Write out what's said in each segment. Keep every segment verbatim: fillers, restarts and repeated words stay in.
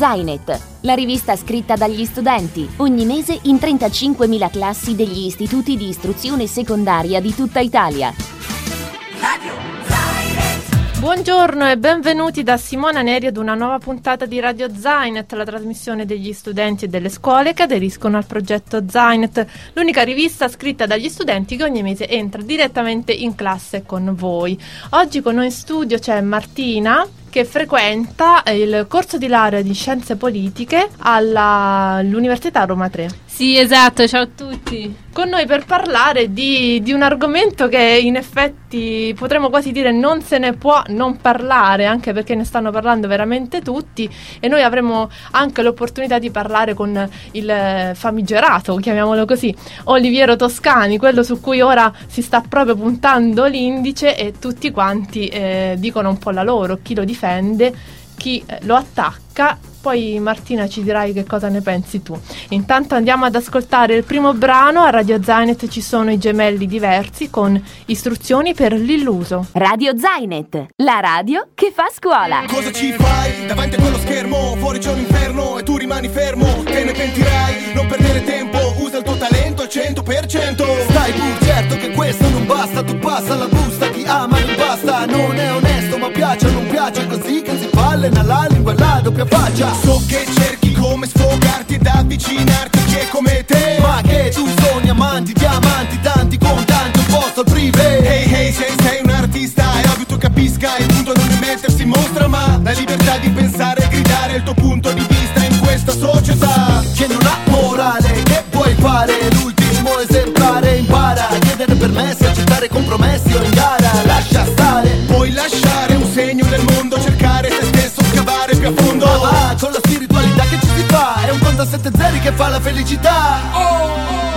Zainet, la rivista scritta dagli studenti, ogni mese in trentacinquemila classi degli istituti di istruzione secondaria di tutta Italia. Radio Zainet. Buongiorno e benvenuti da Simona Neri ad una nuova puntata di Radio Zainet, la trasmissione degli studenti e delle scuole che aderiscono al progetto Zainet, l'unica rivista scritta dagli studenti che ogni mese entra direttamente in classe con voi. Oggi con noi in studio c'è Martina, che frequenta il corso di laurea di Scienze Politiche alla, all'Università Roma tre. Sì, esatto, ciao a tutti. Con noi per parlare di, di un argomento che in effetti potremmo quasi dire non se ne può non parlare, anche perché ne stanno parlando veramente tutti, e noi avremo anche l'opportunità di parlare con il famigerato, chiamiamolo così, Oliviero Toscani, quello su cui ora si sta proprio puntando l'indice e tutti quanti eh, dicono un po' la loro, chi lo difende, chi eh, lo attacca. Poi Martina ci dirai che cosa ne pensi tu. Intanto andiamo ad ascoltare il primo brano. A Radio Zainet ci sono i Gemelli Diversi con Istruzioni per l'illuso. Radio Zainet, la radio che fa scuola. Cosa ci fai davanti a quello schermo? Fuori c'è un inferno e tu rimani fermo. Te ne pentirai, non perdere tempo. Usa il tuo talento al cento per cento. Stai pur certo che questo non basta. Tu passa la busta, chi ama non basta. Non è onesto ma piace o non piace. Così che si fa allena la lingua e la doppia faccia. So che cerchi come sfogarti ed avvicinarti chi è come te. Ma che tu sogni amanti, diamanti, tanti contanti, un posto al privé. Hey hey, se sei un artista è ovvio tu capisca. Il punto non è mettersi in mostra ma la libertà di pensare e gridare il tuo punto di vista in questa società che non ha morale. Che puoi fare? L'ultimo esemplare. Impara a chiedere permessi, accettare compromessi o in gara lascia stare. Puoi lasciare un segno nel mondo, cercare te stesso, scavare più a fondo. Ma va, con la spiritualità che ci si fa, è un conto a sette zeri che fa la felicità. Oh, oh.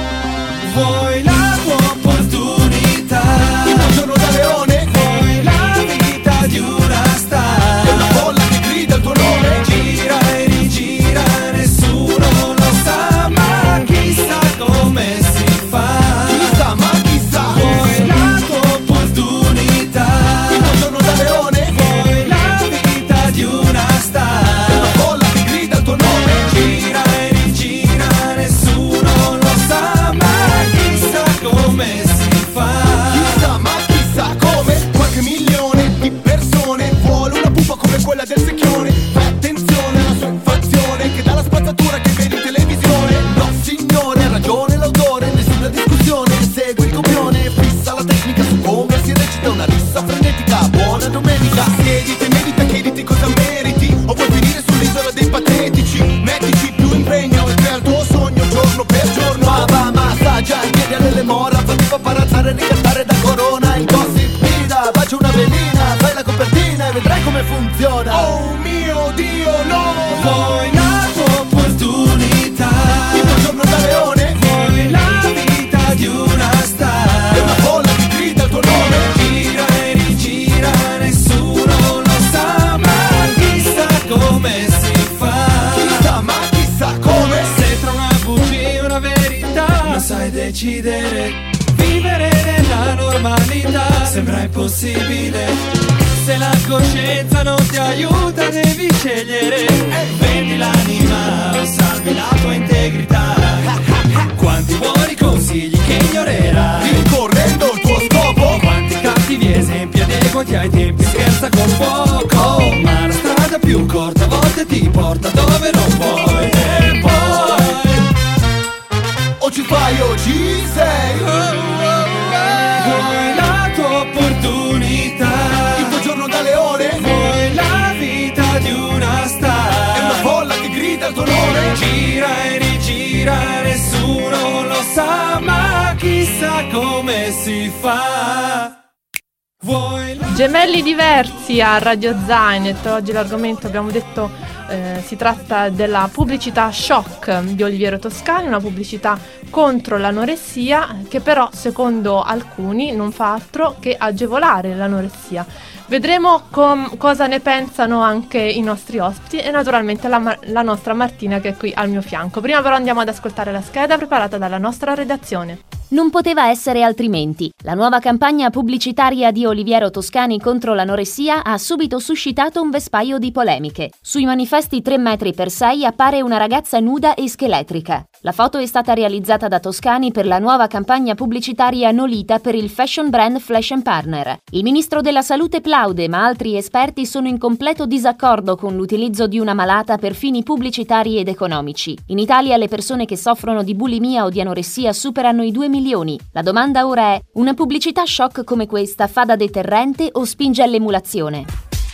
Vuoi la tua opportunità? Il tuo giorno da leone? Vuoi la vita di una star? È una folla che grida il tuo nome. Gira e rigira, nessuno lo sa, ma chissà come si fa. Chissà, ma chissà. Vuoi la tua opportunità? Il tuo giorno da leone? Vuoi la vita di una star? È una folla che grida il tuo nome. Gira e rigira, nessuno lo sa, ma chissà come si fa. Chissà, ma chissà come. Qualche milione di persone vuole una pupa come quella del secchione. Fai attenzione alla sua infazione che dà la spazzatura che vedi in televisione. No signore, ha ragione l'autore, nessuna discussione. Segui il copione, fissa la tecnica su come si recita una rissa frenetica. Buona domenica. Siediti e medita, chiediti cosa meriti. O vuoi finire sull'isola dei patetici? Mettici più impegno e crea il tuo sogno giorno per giorno. Ma va, massaggia i piedi alle mora, fatti paparazzare e ricattare da corona. Il gossip guida, bacia una velina, fai la copertina e vedrai come funziona. Oh mio Dio, no! Vuoi la tua opportunità? Il tuo giorno da leone? Vuoi la vita di una star? È una folla che grida il tuo nome. Gira e rigira, nessuno lo sa, ma chissà come si fa. Chissà, ma chissà come. Se tra una bugia e una verità non sai decidere, vivere nella normalità sembra impossibile. Se la coscienza non ti aiuta devi scegliere. Vendi l'anima o salvi la tua integrità. Quanti buoni consigli che ignorerai, rincorrendo il tuo scopo. Quanti cattivi esempi adeguati ai tempi, scherza con fuoco. Ma la strada più corta a volte ti porta dove non vuoi. E poi o ci fai o ci sei. Vuoi la tua opportunità? Il tuo giorno da leone? Vuoi la vita di una star? È una folla che grida il tuo nome. Gira e rigira, nessuno lo sa, ma chissà come si fa. Vuoi la... Gemelli Diversi a Radio Zainet. Oggi l'argomento, abbiamo detto, eh, si tratta della pubblicità shock di Oliviero Toscani, una pubblicità contro l'anoressia che però secondo alcuni non fa altro che agevolare l'anoressia. Vedremo com- cosa ne pensano anche i nostri ospiti e naturalmente la, ma- la nostra Martina che è qui al mio fianco. Prima però andiamo ad ascoltare la scheda preparata dalla nostra redazione. Non poteva essere altrimenti. La nuova campagna pubblicitaria di Oliviero Toscani contro l'anoressia ha subito suscitato un vespaio di polemiche. Sui manifesti tre metri per sei appare una ragazza nuda e scheletrica. La foto è stata realizzata da Toscani per la nuova campagna pubblicitaria Nolita per il fashion brand Flash and Partner. Il ministro della Salute plaude, ma altri esperti sono in completo disaccordo con l'utilizzo di una malata per fini pubblicitari ed economici. In Italia le persone che soffrono di bulimia o di anoressia superano i due milioni. La domanda ora è: una pubblicità shock come questa fa da deterrente o spinge all'emulazione?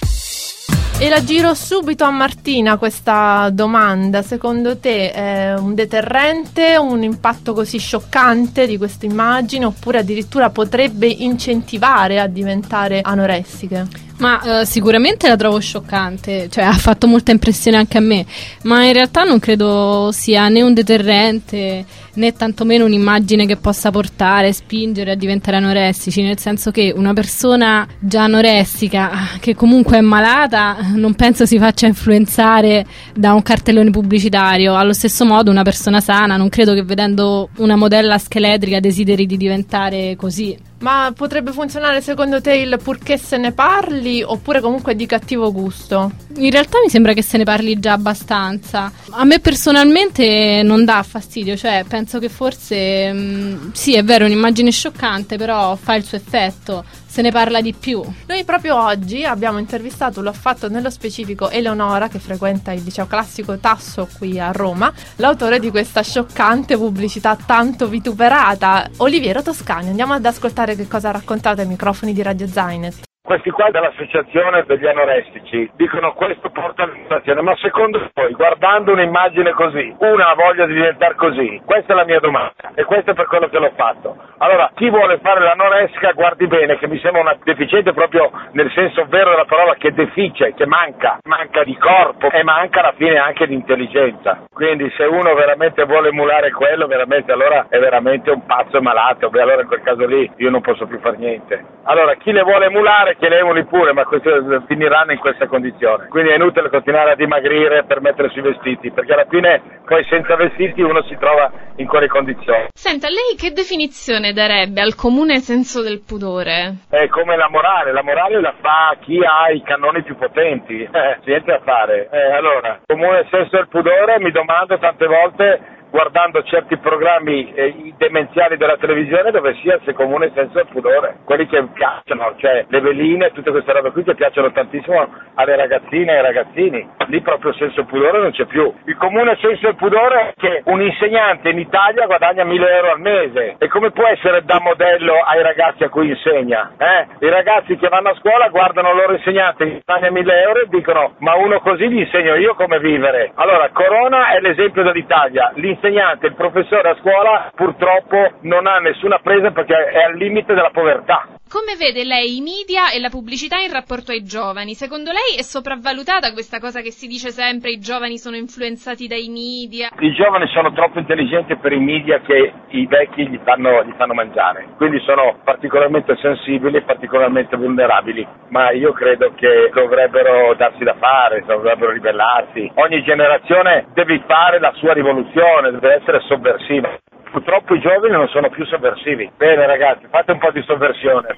E la giro subito a Martina questa domanda. Secondo te è un deterrente, un impatto così scioccante di questa immagine, oppure addirittura potrebbe incentivare a diventare anoressiche? Ma eh, sicuramente la trovo scioccante, cioè ha fatto molta impressione anche a me, ma in realtà non credo sia né un deterrente né tantomeno un'immagine che possa portare, spingere a diventare anoressici, nel senso che una persona già anoressica, che comunque è malata, non penso si faccia influenzare da un cartellone pubblicitario. Allo stesso modo una persona sana non credo che vedendo una modella scheletrica desideri di diventare così. Ma potrebbe funzionare secondo te il purché se ne parli, oppure comunque di cattivo gusto? In realtà mi sembra che se ne parli già abbastanza. A me personalmente non dà fastidio, cioè penso che forse mh, sì, è vero, è un'immagine scioccante, però fa il suo effetto, se ne parla di più. Noi proprio oggi abbiamo intervistato, l'ho fatto nello specifico, Eleonora, che frequenta il liceo classico Tasso qui a Roma, l'autore di questa scioccante pubblicità tanto vituperata, Oliviero Toscani. Andiamo ad ascoltare che cosa ha raccontato ai microfoni di Radio Zainet. Questi qua dell'associazione degli anoressici dicono questo porta all'inflazione, ma secondo voi, guardando un'immagine così, una ha voglia di diventare così? Questa è la mia domanda e questo è per quello che l'ho fatto. Allora, chi vuole fare l'anoressica guardi bene, che mi sembra una deficiente proprio nel senso vero della parola, che defice, che manca, manca di corpo e manca alla fine anche di intelligenza. Quindi se uno veramente vuole emulare quello, veramente allora è veramente un pazzo e malato, beh allora in quel caso lì io non posso più fare niente. Allora, chi le vuole emulare che le emuli pure, ma questi finiranno in questa condizione. Quindi è inutile continuare a dimagrire per mettere sui vestiti, perché alla fine poi senza vestiti uno si trova in quelle condizioni. Senta, lei che definizione darebbe al comune senso del pudore? È come la morale, la morale la fa chi ha i cannoni più potenti, eh, niente da fare. Eh, allora, comune senso del pudore, mi domando tante volte, guardando certi programmi eh, demenziali della televisione, dove sia il comune senso del pudore, quelli che piacciono, cioè le veline, tutte queste robe qui che piacciono tantissimo alle ragazzine e ai ragazzini, lì proprio senso del pudore non c'è più. Il comune senso del pudore è che un insegnante in Italia guadagna mille euro al mese, e come può essere da modello ai ragazzi a cui insegna? Eh? I ragazzi che vanno a scuola guardano il loro insegnante che guadagna mille euro e dicono ma uno così gli insegno io come vivere. Allora Corona è l'esempio dell'Italia, l'insegnante, il professore a scuola purtroppo non ha nessuna presa perché è al limite della povertà. Come vede lei i media e la pubblicità in rapporto ai giovani? Secondo lei è sopravvalutata questa cosa che si dice sempre, i giovani sono influenzati dai media? I giovani sono troppo intelligenti per i media che i vecchi gli fanno, gli fanno mangiare, quindi sono particolarmente sensibili e particolarmente vulnerabili, ma io credo che dovrebbero darsi da fare, dovrebbero ribellarsi. Ogni generazione deve fare la sua rivoluzione, deve essere sovversiva. Purtroppo i giovani non sono più sovversivi. Bene ragazzi, fate un po' di sovversione.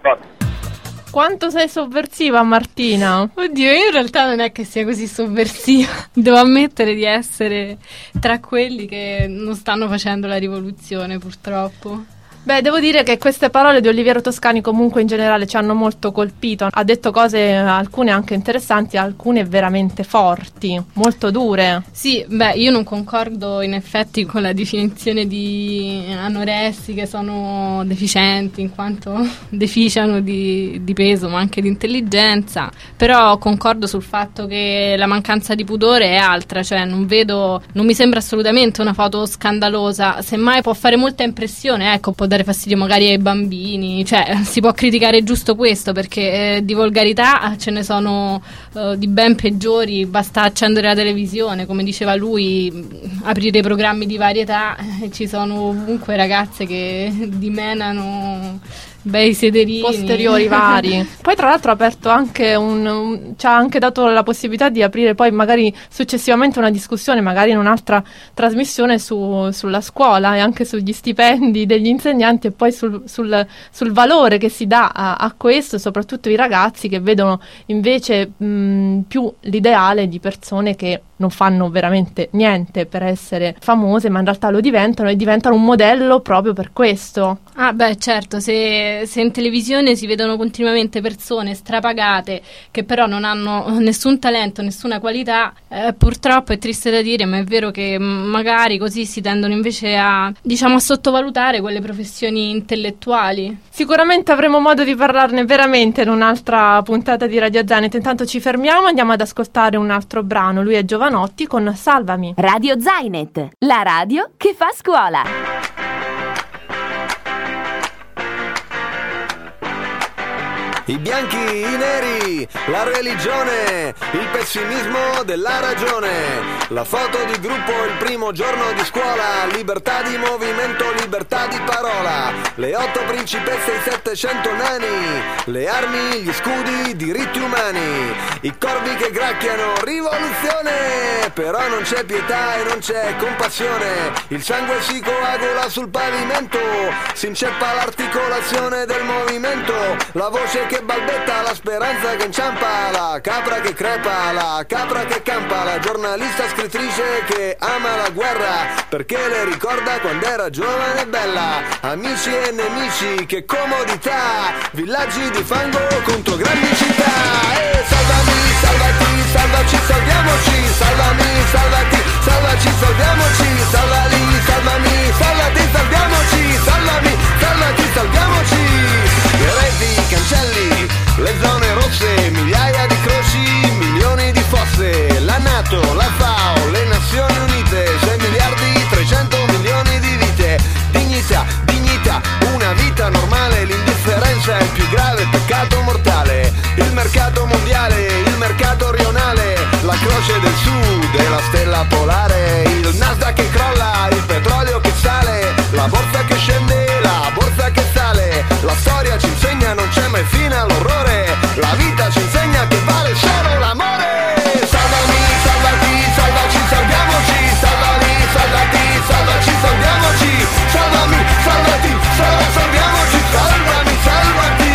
Quanto sei sovversiva, Martina? Oddio, io in realtà non è che sia così sovversiva. Devo ammettere di essere tra quelli che non stanno facendo la rivoluzione, purtroppo. Beh, devo dire che queste parole di Oliviero Toscani comunque in generale ci hanno molto colpito. Ha detto cose, alcune anche interessanti, alcune veramente forti, molto dure. Sì, beh, io non concordo in effetti con la definizione di anoressi che sono deficienti, in quanto deficiano di, di peso ma anche di intelligenza, però concordo sul fatto che la mancanza di pudore è altra, cioè non vedo, non mi sembra assolutamente una foto scandalosa, semmai può fare molta impressione, ecco, può dare fastidio magari ai bambini, cioè si può criticare giusto questo, perché eh, di volgarità ce ne sono eh, di ben peggiori, basta accendere la televisione, come diceva lui, aprire i programmi di varietà, eh, ci sono ovunque ragazze che dimenano bei sederini posteriori vari. Poi tra l'altro ha aperto anche un, un ci ha anche dato la possibilità di aprire poi magari successivamente una discussione, magari in un'altra trasmissione su, sulla scuola e anche sugli stipendi degli insegnanti, e poi sul, sul, sul valore che si dà a, a questo, soprattutto i ragazzi che vedono invece mh, più l'ideale di persone che non fanno veramente niente per essere famose, ma in realtà lo diventano e diventano un modello proprio per questo. Ah beh, certo, se, se in televisione si vedono continuamente persone strapagate che però non hanno nessun talento, nessuna qualità, eh, purtroppo è triste da dire, ma è vero che magari così si tendono invece a, diciamo, a sottovalutare quelle professioni intellettuali. Sicuramente avremo modo di parlarne veramente in un'altra puntata di Radio Zainet. Intanto ci fermiamo, andiamo ad ascoltare un altro brano. Lui è Giovanotti con Salvami. Radio Zainet, la radio che fa scuola. I bianchi, i neri, la religione, il pessimismo della ragione, la foto di gruppo il primo giorno di scuola, libertà di movimento, libertà di parola, le otto principesse, i settecento nani, le armi, gli scudi, diritti umani, i corvi che gracchiano, rivoluzione, però non c'è pietà e non c'è compassione, il sangue si coagula sul pavimento, si inceppa l'articolazione del movimento, la voce che balbetta, la speranza che inciampa, la capra che crepa, la capra che campa, la giornalista scrittrice che ama la guerra perché le ricorda quando era giovane e bella, amici e nemici, che comodità, villaggi di fango contro grandi città. E salvami, salvati, salvaci, salviamoci, salvami, salvati, salvaci, salviamoci, salvali, salvami, salvati, salviamoci, salvami, salvati, salviamoci. Le reti, i cancelli, le zone rosse, migliaia di croci, milioni di fosse, la NATO, la FAO, le Nazioni Unite, sei miliardi, trecento milioni di vite, dignità, dignità, una vita normale, l'indifferenza è il più grave peccato mortale, il mercato mondiale, il mercato rionale, la croce del sud e la stella polare, il Nasdaq che crolla, il petrolio che sale, la borsa che scende, la borsa che sale, la storia ci insegna non c'è mai fine all'orrore, la vita ci insegna che vale solo l'amore. Salvami, salvati, salvaci, salviamoci, salvali, salvati, salvaci, salviamoci, salvami, salvati, salva, salviamoci, salvami, salvati.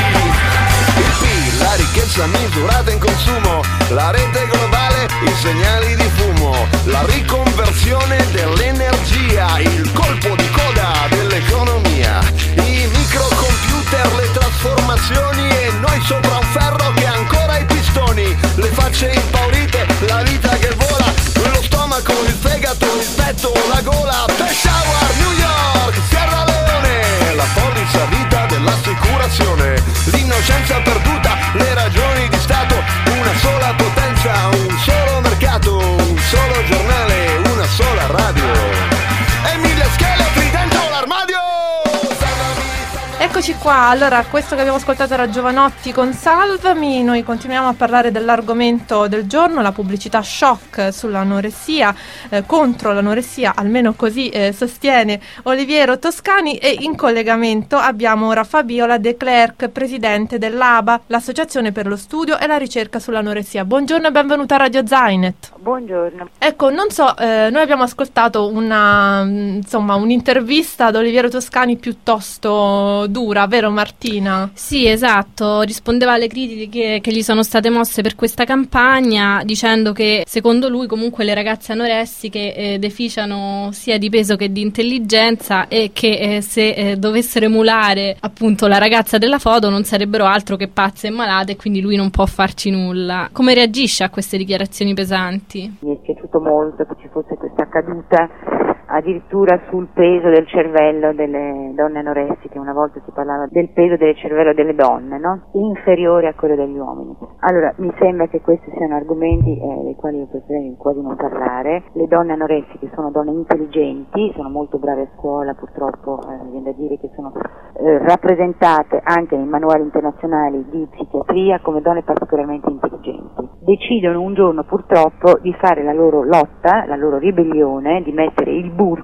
Il P I L, la ricchezza misurata in consumo, la rete globale, i segnali di fumo, la riconversione dell'energia, il colpo di coda dell'economia, i microcomputer, le trasformazioni e noi sopra un ferro che ha ancora i pistoni, le facce impaurite, la vita che vola, lo stomaco, il fegato, il petto, la gola, Peshawar, New York, Sierra Leone, la polizza vita dell'assicurazione, l'innocenza perduta, le ragioni di Stato, una sola potenza, un solo mercato, un solo giornale, una sola radio e mille scheletri dentro l'armadio. Eccoci qua, allora questo che abbiamo ascoltato era Giovanotti con Salvami, noi continuiamo a parlare dell'argomento del giorno, la pubblicità shock sull'anoressia, eh, contro l'anoressia, almeno così eh, sostiene Oliviero Toscani, e in collegamento abbiamo ora Fabiola De Clercq, presidente dell'A B A, l'Associazione per lo Studio e la Ricerca sull'Anoressia. Buongiorno e benvenuta a Radio Zainet. Buongiorno. Ecco, non so, eh, noi abbiamo ascoltato una, insomma, un'intervista ad Oliviero Toscani piuttosto dura, vero Martina? Sì, esatto, rispondeva alle critiche che gli sono state mosse per questa campagna, dicendo che secondo lui comunque le ragazze anoressiche eh, deficiano sia di peso che di intelligenza e che eh, se eh, dovessero emulare appunto la ragazza della foto non sarebbero altro che pazze e malate, e quindi lui non può farci nulla. Come reagisce a queste dichiarazioni pesanti? Mi è piaciuto molto che ci fosse questa caduta addirittura sul peso del cervello delle donne anoressiche. Una volta si parlava del peso del cervello delle donne, no? Inferiore a quello degli uomini. Allora, mi sembra che questi siano argomenti eh, dei quali io preferirei quasi non parlare. Le donne anoressiche sono donne intelligenti, sono molto brave a scuola, purtroppo eh, mi viene da dire che sono eh, rappresentate anche nei manuali internazionali di psichiatria come donne particolarmente intelligenti. Decidono un giorno purtroppo di fare la loro lotta, la loro ribellione, di mettere il burqa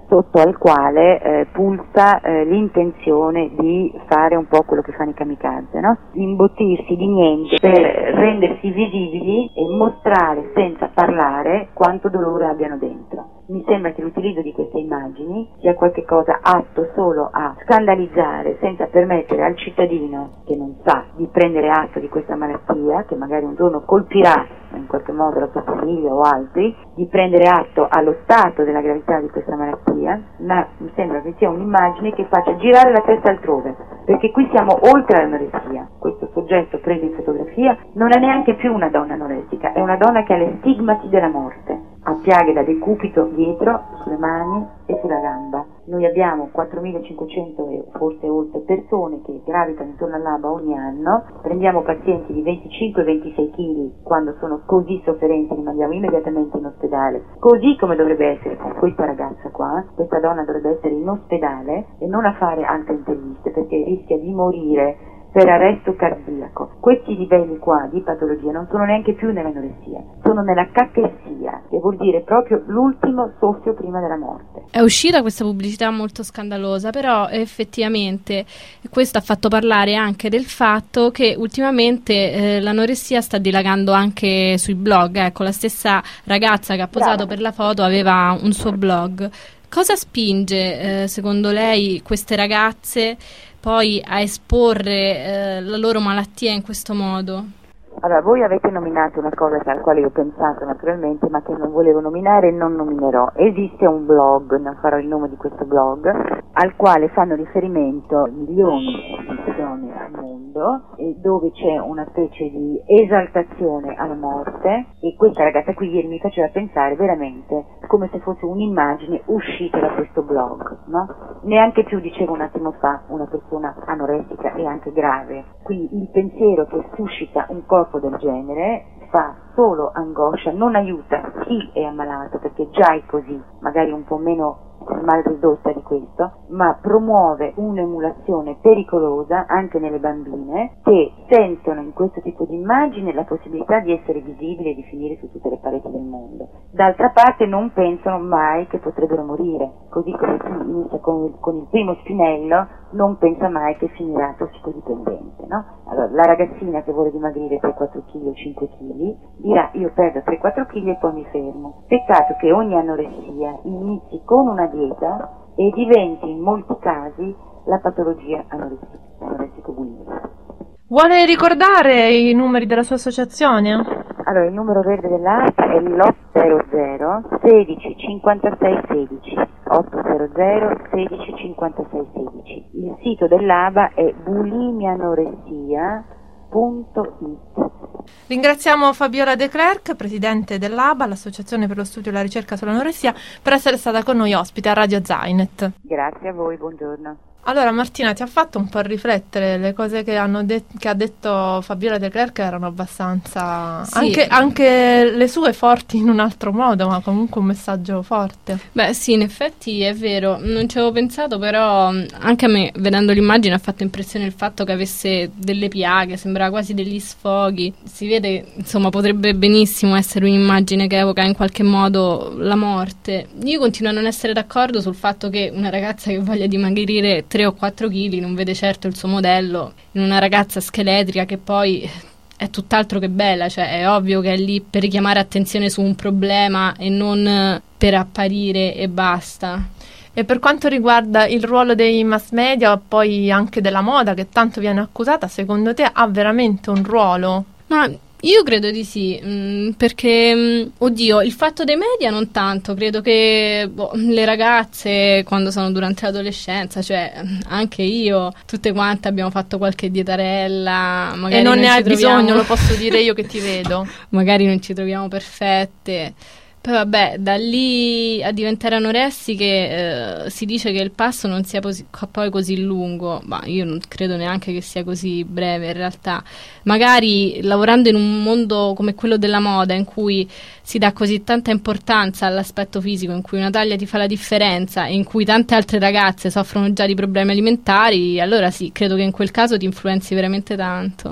sotto al quale eh, pulsa eh, l'intenzione di fare un po' quello che fanno i kamikaze, no? Imbottirsi di niente per rendersi visibili e mostrare senza parlare quanto dolore abbiano dentro. Mi sembra che l'utilizzo di queste immagini sia qualche cosa atto solo a scandalizzare, senza permettere al cittadino che non sa di prendere atto di questa malattia, che magari un giorno colpirà in qualche modo la sua famiglia o altri, di prendere atto allo stato della gravità di questa malattia, ma mi sembra che sia un'immagine che faccia girare la testa altrove, perché qui siamo oltre l'anoressia. Questo soggetto preso in fotografia non è neanche più una donna anoressica, è una donna che ha le stigmati della morte, ha piaghe da decupito dietro, sulle mani e sulla gamba. Noi abbiamo quattromilacinquecento e forse oltre persone che gravitano intorno all'A B A ogni anno, prendiamo pazienti di venticinque ventisei chili, quando sono così sofferenti li mandiamo immediatamente in ospedale, così come dovrebbe essere con questa ragazza qua. Questa donna dovrebbe essere in ospedale e non a fare altre interviste, perché rischia di morire per arresto cardiaco. Questi livelli qua di patologia non sono neanche più nell'anoressia, sono nella cachessia, che vuol dire proprio l'ultimo soffio prima della morte. È uscita questa pubblicità molto scandalosa, però effettivamente questo ha fatto parlare anche del fatto che ultimamente eh, l'anoressia sta dilagando anche sui blog. Ecco, la stessa ragazza che ha posato Brava. per la foto aveva un suo blog. Cosa spinge, eh, secondo lei, queste ragazze poi a esporre eh, la loro malattia in questo modo? Allora, voi avete nominato una cosa alla quale io ho pensato naturalmente, ma che non volevo nominare e non nominerò. Esiste un blog, non farò il nome di questo blog, al quale fanno riferimento milioni di persone al mondo, e dove c'è una specie di esaltazione alla morte, e questa ragazza qui ieri mi faceva pensare veramente come se fosse un'immagine uscita da questo blog, no? Neanche più, dicevo un attimo fa, una persona anoressica e anche grave. Quindi il pensiero che suscita un corpo del genere fa solo angoscia, non aiuta chi è ammalato, perché già è così, magari un po' meno mal ridotta di questo, ma promuove un'emulazione pericolosa anche nelle bambine, che sentono in questo tipo di immagine la possibilità di essere visibili e di finire su tutte le pareti del mondo. D'altra parte non pensano mai che potrebbero morire, così come chi inizia con il, con il primo spinello non pensa mai che finirà tossicodipendente, no? Allora, la ragazzina che vuole dimagrire tre quattro chili o cinque chili dirà: io perdo tre quattro chili e poi mi fermo. Peccato che ogni anoressia inizi con una dieta e diventi in molti casi la patologia anoressica, anoressico-bulimica. Vuole ricordare i numeri della sua associazione? Allora, il numero verde dell'A B A è l'ottocento sedici cinquantasei sedici, ottocento sedici cinquantasei sedici. Il sito dell'A B A è bulimianoressia punto it. Ringraziamo Fabiola De Clercq, presidente dell'A B A, l'Associazione per lo Studio e la Ricerca sull'Anoressia, per essere stata con noi ospite a Radio Zainet. Grazie a voi, buongiorno. Allora Martina, ti ha fatto un po' riflettere, le cose che, hanno de- che ha detto Fabiola De Clercq erano abbastanza, sì. anche, anche le sue forti in un altro modo, ma comunque un messaggio forte. Beh sì, in effetti è vero, non ci avevo pensato, però anche a me, vedendo l'immagine, ha fatto impressione il fatto che avesse delle piaghe, sembrava quasi degli sfoghi. Si vede, insomma, potrebbe benissimo essere un'immagine che evoca in qualche modo la morte. Io continuo a non essere d'accordo sul fatto che una ragazza che voglia dimagrire tre o quattro chili non vede certo il suo modello in una ragazza scheletrica che poi è tutt'altro che bella, cioè è ovvio che è lì per richiamare attenzione su un problema e non per apparire e basta. E per quanto riguarda il ruolo dei mass media, poi anche della moda, che tanto viene accusata, secondo te ha veramente un ruolo? Ma io credo di sì, mh, perché, mh, oddio, il fatto dei media non tanto, credo che boh, le ragazze quando sono durante l'adolescenza, cioè anche io, tutte quante abbiamo fatto qualche dietarella, magari e non, non ne ci hai troviamo... bisogno, lo posso dire io che ti vedo. Magari non ci troviamo perfette. Poi vabbè, da lì a diventare anoressiche eh, si dice che il passo non sia posi- poi così lungo, ma io non credo neanche che sia così breve in realtà. Magari lavorando in un mondo come quello della moda, in cui si dà così tanta importanza all'aspetto fisico, in cui una taglia ti fa la differenza e in cui tante altre ragazze soffrono già di problemi alimentari, allora sì, credo che in quel caso ti influenzi veramente tanto.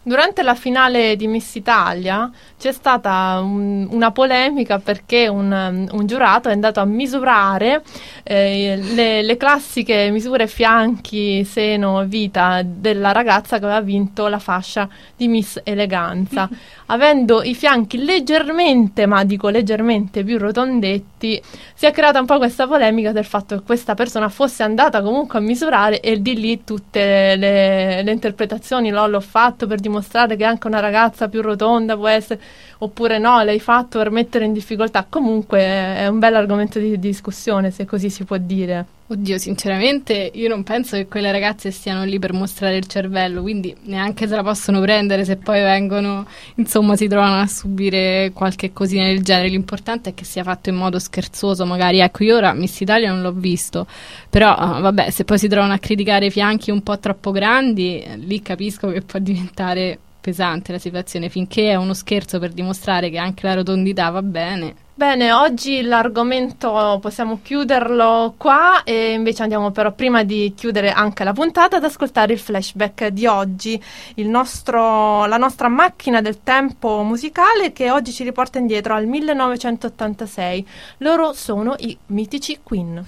Durante la finale di Miss Italia c'è stata un, una polemica perché un, un giurato è andato a misurare eh, le, le classiche misure fianchi, seno, vita della ragazza che aveva vinto la fascia di Miss Eleganza. Avendo i fianchi leggermente, ma dico leggermente più rotondetti, si è creata un po' questa polemica del fatto che questa persona fosse andata comunque a misurare, e di lì tutte le, le interpretazioni, l'ho, l'ho fatto per dimostrare che anche una ragazza più rotonda può essere, oppure no, l'hai fatto per mettere in difficoltà. Comunque è un bel argomento di, di discussione, se così si può dire. Oddio, sinceramente io non penso che quelle ragazze stiano lì per mostrare il cervello, quindi neanche se la possono prendere se poi vengono, insomma, si trovano a subire qualche cosina del genere. L'importante è che sia fatto in modo scherzoso, magari. Ecco, io ora Miss Italia non l'ho visto, però vabbè, se poi si trovano a criticare i fianchi un po' troppo grandi, lì capisco che può diventare pesante la situazione. Finché è uno scherzo per dimostrare che anche la rotondità va bene. Bene, oggi l'argomento possiamo chiuderlo qua, e invece andiamo però, prima di chiudere anche la puntata, ad ascoltare il flashback di oggi, il nostro, la nostra macchina del tempo musicale che oggi ci riporta indietro al millenovecentottantasei. Loro sono i mitici Queen.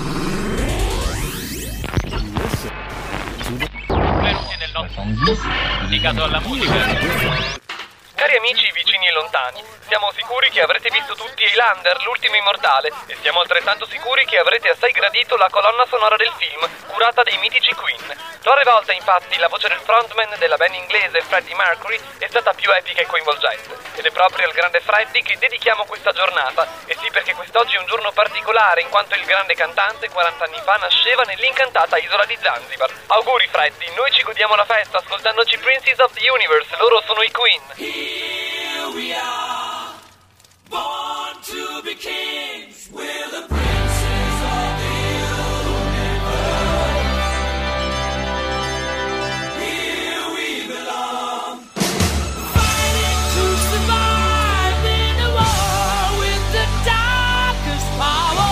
Benvenuti nel nostro dedicato alla musica. Cari amici vicini e lontani, siamo sicuri che avrete visto tutti Highlander, l'ultimo immortale, e siamo altrettanto sicuri che avrete assai gradito la colonna sonora del film, curata dai mitici Queen. Rare volte, infatti, la voce del frontman della band inglese Freddie Mercury è stata più epica e coinvolgente, ed è proprio al grande Freddie che dedichiamo questa giornata, e sì, perché quest'oggi è un giorno particolare, in quanto il grande cantante quaranta anni fa nasceva nell'incantata isola di Zanzibar. Auguri Freddie, noi ci godiamo la festa ascoltandoci Princes of the Universe, loro sono i Queen. Here we are, born to be kings. We're the princes of the universe. Here we belong, fighting to survive in a war with the darkest power.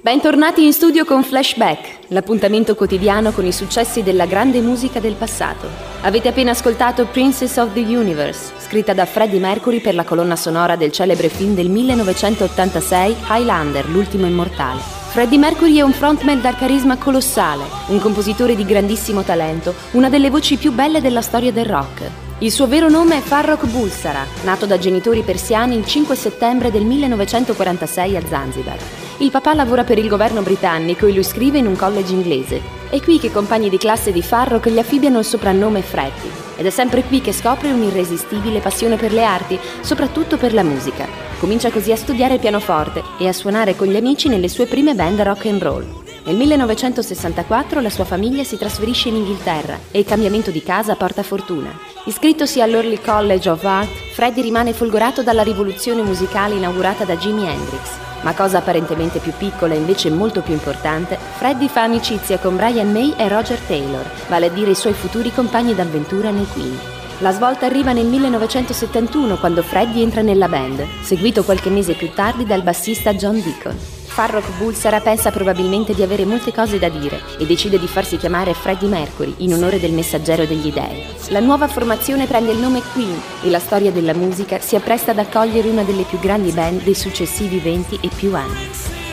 Bentornati in studio con Flashback, l'appuntamento quotidiano con i successi della grande musica del passato. Avete appena ascoltato Princess of the Universe, scritta da Freddie Mercury per la colonna sonora del celebre film del millenovecentottantasei Highlander, l'ultimo immortale. Freddie Mercury è un frontman dal carisma colossale, un compositore di grandissimo talento, una delle voci più belle della storia del rock. Il suo vero nome è Farrokh Bulsara, nato da genitori persiani il cinque settembre del millenovecentoquarantasei a Zanzibar. Il papà lavora per il governo britannico e lo iscrive in un college inglese. È qui che i compagni di classe di Farrokh gli affibbiano il soprannome Freddie. Ed è sempre qui che scopre un'irresistibile passione per le arti, soprattutto per la musica. Comincia così a studiare il pianoforte e a suonare con gli amici nelle sue prime band rock and roll. Nel millenovecentosessantaquattro la sua famiglia si trasferisce in Inghilterra e il cambiamento di casa porta fortuna. Iscrittosi all'Early College of Art, Freddie rimane folgorato dalla rivoluzione musicale inaugurata da Jimi Hendrix. Ma cosa apparentemente più piccola e invece molto più importante, Freddie fa amicizia con Brian May e Roger Taylor, vale a dire i suoi futuri compagni d'avventura nei Queen. La svolta arriva nel millenovecentosettantuno quando Freddie entra nella band, seguito qualche mese più tardi dal bassista John Deacon. Farrokh Bulsara pensa probabilmente di avere molte cose da dire e decide di farsi chiamare Freddie Mercury in onore del messaggero degli dei. La nuova formazione prende il nome Queen e la storia della musica si appresta ad accogliere una delle più grandi band dei successivi venti e più anni.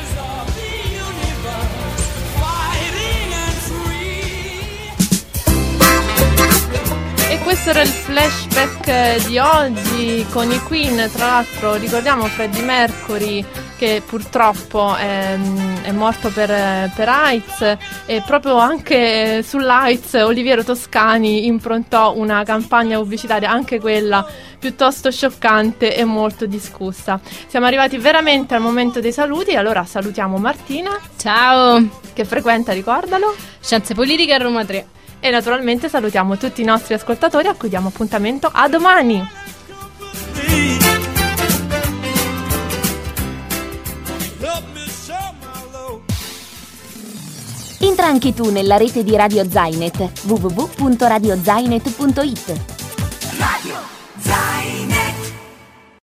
Questo era il flashback di oggi con i Queen. Tra l'altro ricordiamo Freddie Mercury che purtroppo è, è morto per, per AIDS, e proprio anche sull'AIDS Oliviero Toscani improntò una campagna pubblicitaria, anche quella piuttosto scioccante e molto discussa. Siamo arrivati veramente al momento dei saluti, allora salutiamo Martina. Ciao! Che frequenta, ricordalo, Scienze Politiche a Roma tre. E naturalmente salutiamo tutti i nostri ascoltatori a cui diamo appuntamento a domani. Entra anche tu nella rete di Radio Zainet, w w w punto radio zainet punto it. Radio Zainet.